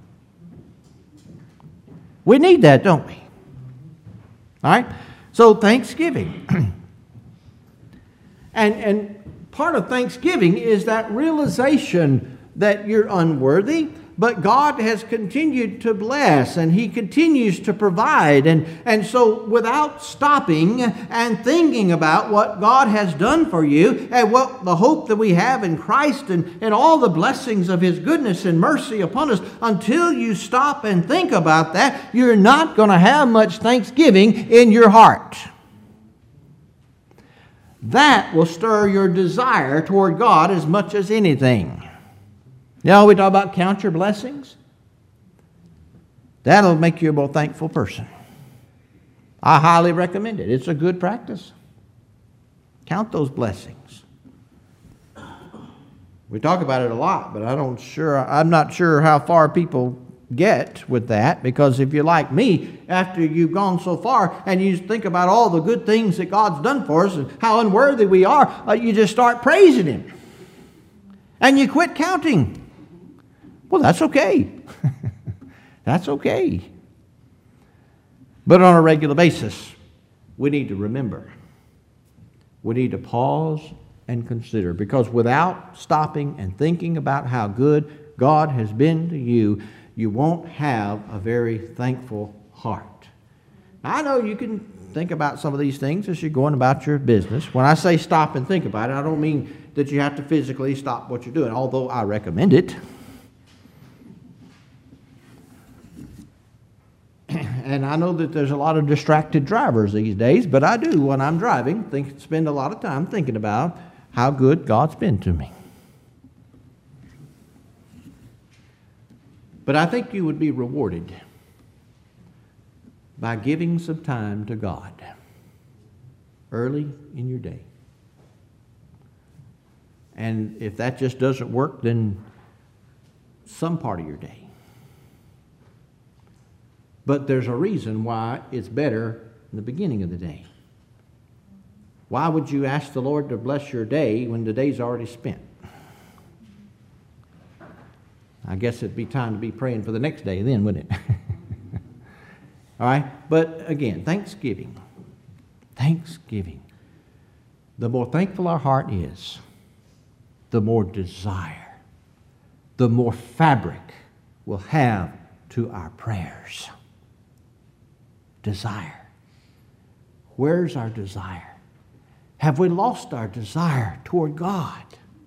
We need that, don't we? All right? So Thanksgiving. and, and part of Thanksgiving is that realization that you're unworthy, but God has continued to bless, and He continues to provide. And, and so without stopping and thinking about what God has done for you and what the hope that we have in Christ and, and all the blessings of His goodness and mercy upon us, until you stop and think about that, you're not going to have much thanksgiving in your heart. That will stir your desire toward God as much as anything. You know, we talk about count your blessings. That'll make you a more thankful person. I highly recommend it. It's a good practice. Count those blessings. We talk about it a lot, but I don't sure I'm not sure how far people get with that, because if you're like me, after you've gone so far and you think about all the good things that God's done for us and how unworthy we are, uh, you just start praising Him. And you quit counting. Well, that's okay. That's okay. But on a regular basis, we need to remember. We need to pause and consider, because without stopping and thinking about how good God has been to you, you won't have a very thankful heart. Now, I know you can think about some of these things as you're going about your business. When I say stop and think about it, I don't mean that you have to physically stop what you're doing, although I recommend it. And I know that there's a lot of distracted drivers these days, but I do, when I'm driving, think, spend a lot of time thinking about how good God's been to me. But I think you would be rewarded by giving some time to God early in your day. And if that just doesn't work, then some part of your day. But there's a reason why it's better in the beginning of the day. Why would you ask the Lord to bless your day when the day's already spent? I guess it'd be time to be praying for the next day then, wouldn't it? All right? But again, Thanksgiving. Thanksgiving. The more thankful our heart is, the more desire, the more fabric we'll have to our prayers. desire. Where's our desire? Have we lost our desire toward God?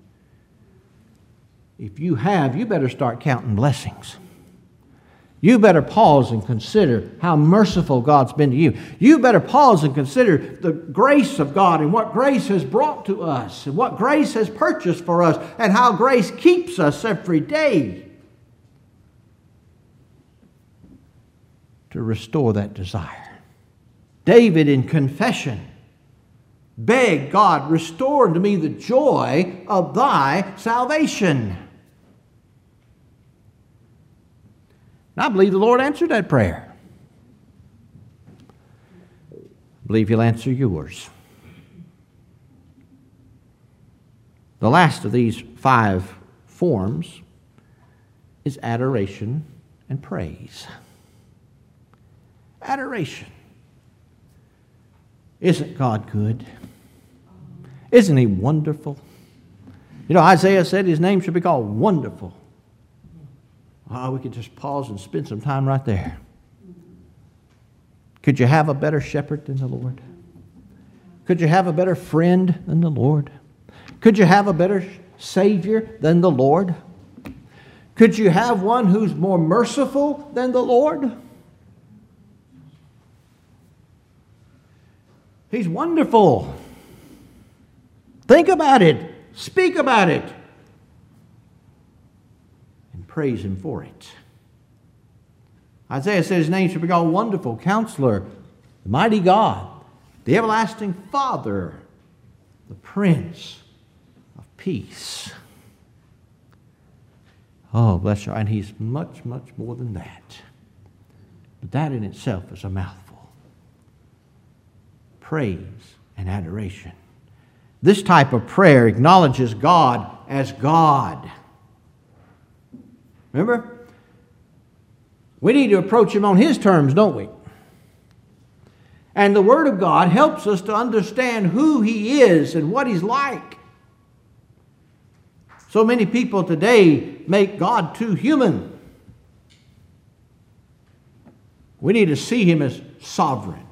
If you have, you better start counting blessings. You better pause and consider how merciful God's been to you. You better pause and consider the grace of God and what grace has brought to us and what grace has purchased for us and how grace keeps us every day to restore that desire. David in confession begged God, restore unto me the joy of thy salvation. And I believe the Lord answered that prayer. I believe He'll answer yours. The last of these five forms is adoration and praise. Adoration. Isn't God good? Isn't He wonderful? You know, Isaiah said His name should be called Wonderful. Oh, we could just pause and spend some time right there. Could you have a better shepherd than the Lord? Could you have a better friend than the Lord? Could you have a better Savior than the Lord? Could you have one who's more merciful than the Lord? He's wonderful. Think about it. Speak about it. And praise Him for it. Isaiah says His name should be called Wonderful, Counselor, the Mighty God, the Everlasting Father, the Prince of Peace. Oh, bless you. And He's much, much more than that. But that in itself is a mouthful. Praise and adoration. This type of prayer acknowledges God as God. Remember? We need to approach Him on His terms, don't we? And the Word of God helps us to understand who He is and what He's like. So many people today make God too human. We need to see Him as sovereign,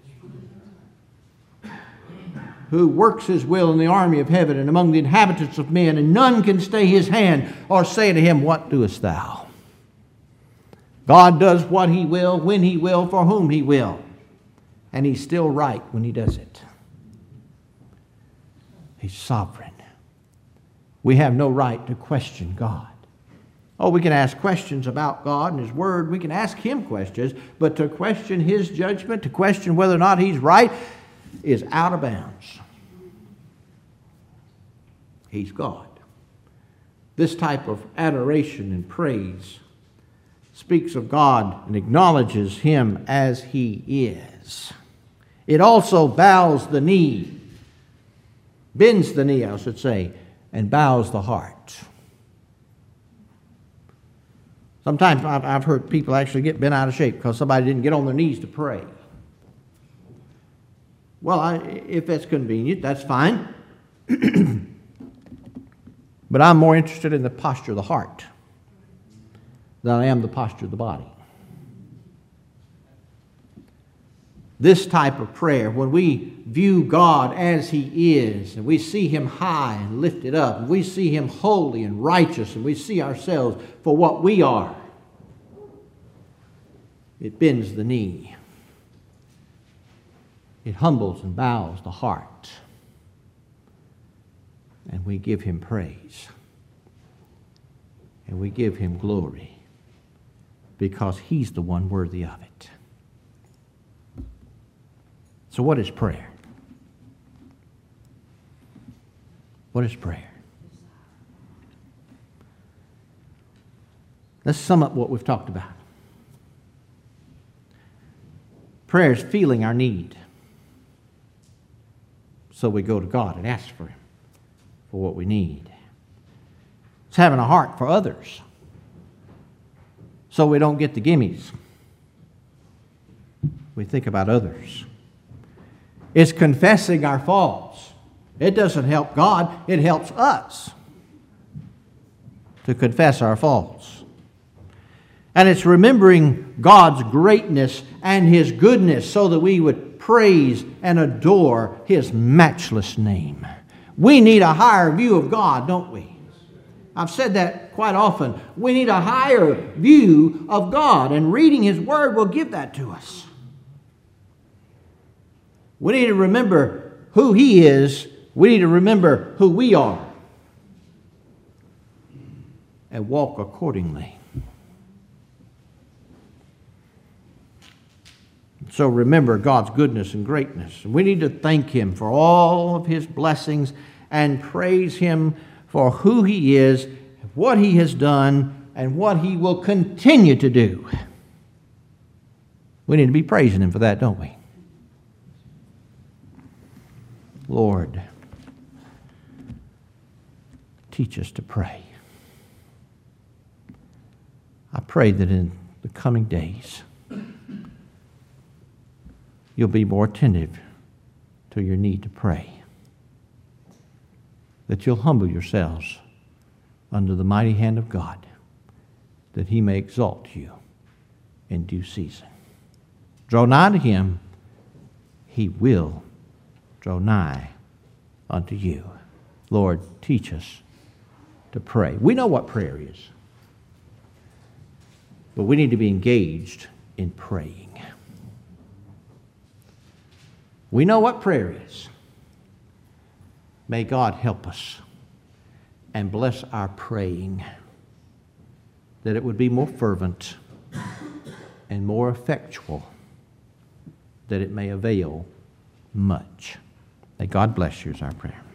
who works His will in the army of heaven and among the inhabitants of men, and none can stay His hand or say to Him, what doest thou? God does what He will, when He will, for whom He will. And He's still right when He does it. He's sovereign. We have no right to question God. Oh, we can ask questions about God and His Word. We can ask Him questions. But to question His judgment, to question whether or not He's right, is out of bounds. He's God. This type of adoration and praise speaks of God and acknowledges Him as He is. It also bows the knee, bends the knee, I should say, and bows the heart. Sometimes I've heard people actually get bent out of shape because somebody didn't get on their knees to pray. Well, I, if that's convenient, that's fine. But I'm more interested in the posture of the heart than I am the posture of the body. This type of prayer, when we view God as He is, and we see Him high and lifted up, and we see Him holy and righteous, and we see ourselves for what we are, it bends the knee. It humbles and bows the heart. And we give Him praise. And we give Him glory. Because He's the one worthy of it. So what is prayer? What is prayer? Let's sum up what we've talked about. Prayer is feeling our need. So we go to God and ask for Him for what we need. It's having a heart for others so we don't get the gimmies. We think about others. It's confessing our faults. It doesn't help God, it helps us to confess our faults. And it's remembering God's greatness and His goodness so that we would praise and adore His matchless name. We need a higher view of God, don't we? I've said that quite often. We need a higher view of God, and reading His Word will give that to us. We need to remember who He is. We need to remember who we are and walk accordingly. So remember God's goodness and greatness. We need to thank Him for all of His blessings and praise Him for who He is, what He has done, and what He will continue to do. We need to be praising Him for that, don't we? Lord, teach us to pray. I pray that in the coming days, you'll be more attentive to your need to pray. That you'll humble yourselves under the mighty hand of God, that He may exalt you in due season. Draw nigh to Him, He will draw nigh unto you. Lord, teach us to pray. We know what prayer is, but we need to be engaged in praying. We know what prayer is. May God help us and bless our praying, that it would be more fervent and more effectual, that it may avail much. May God bless you is our prayer.